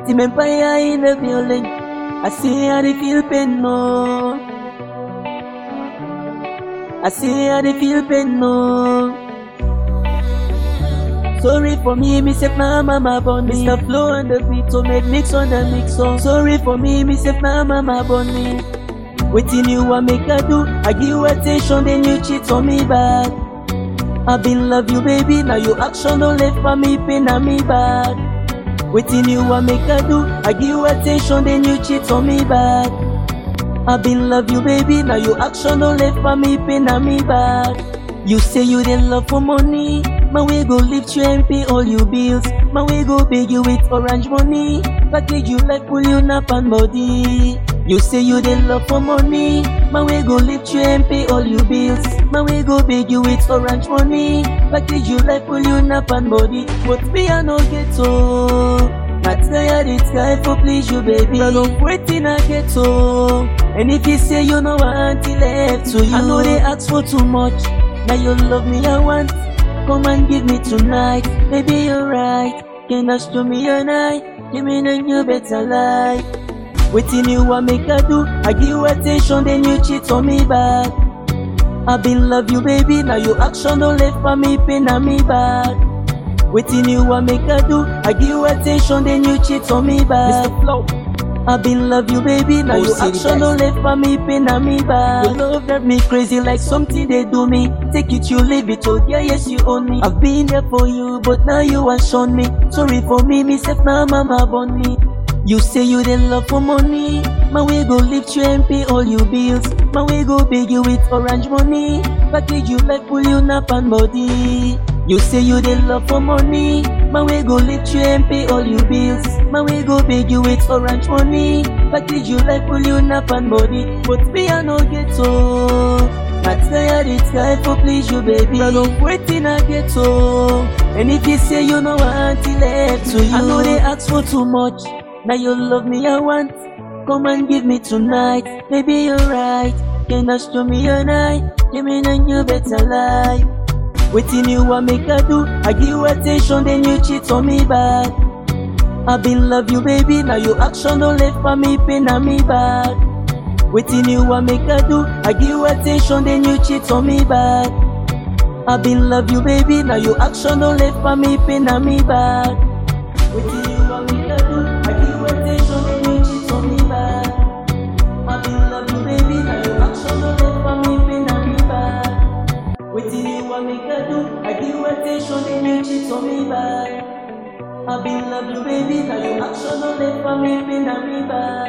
Team Empire in the building. I see how they feel pain, no. I see how they feel pain, no. Sorry for me say mama born me. Mr. Flow on the beat, so make mix on the mix song. Sorry for me say mama born me. Waiting you want make I do, I give you attention, then you cheat on me back. I been love you baby, now your action don't left for me pain on me back. Waiting you want make I do, I give you attention, then you cheat on me back. I been love you baby, now your action don't left for me pain on me back. You say you didn't love for money, my way go lift you and pay all your bills. My way go beg you with orange money, package you like pull you nap and body. You say you didn't love for money, my way go lift you and pay all your bills. My way go beg you with orange money, package you like pull you nap and body. But me I no get so. I tired it try for please you baby, I don't wait in a ghetto. And if you say you know auntie left to you, I know they ask for too much. Now you love me I want, come and give me tonight. Baby you're right, can you show me your night? Give me a new better life. Waiting you want make I do, I give you attention, then you cheat on me back. I been love you baby, now your action don't left for me pain on me back. Waiting you want make I do, I give you attention, then you cheat on me back. Mr. Flow. I been love you baby, now your action don't left for me pain on me back. Your love drive me crazy like something they do me. Take it you leave it, oh yeah yes you own me. I've been there for you, but now you want shown me. Sorry for me say now mama born me. You say you didn't love for money, my way go lift you and pay all your bills. My way go beg you with orange money, package you like pull you nap and body. You say you didn't love for money, my way go lift you and pay all your bills. My way go beg you with orange money, package you like pull you nap and body. But me I no get so. I tired it try for please you baby, I don't wait in a ghetto. And if you say you know auntie left to you, I know they ask for too much. Now you love me I want, come and give me tonight. Baby you're right, can you show me your night? Give me a new better life. Waiting you want make I do, I give you attention, then you cheat on me back. I been love you baby, now your action don't left for me pain on me back. Waiting you want make I do, I give you attention, then you cheat on me back. I been love you baby, now your action don't left for me pain on me back. Waiting you want make I do, I give you attention, then you cheat on me back. I been love you baby, now your action don't left for me pain on me back. Waiting you want make I do, I give you attention, then you cheat on me back. I been love you baby, now your action don't left for me pain on me back.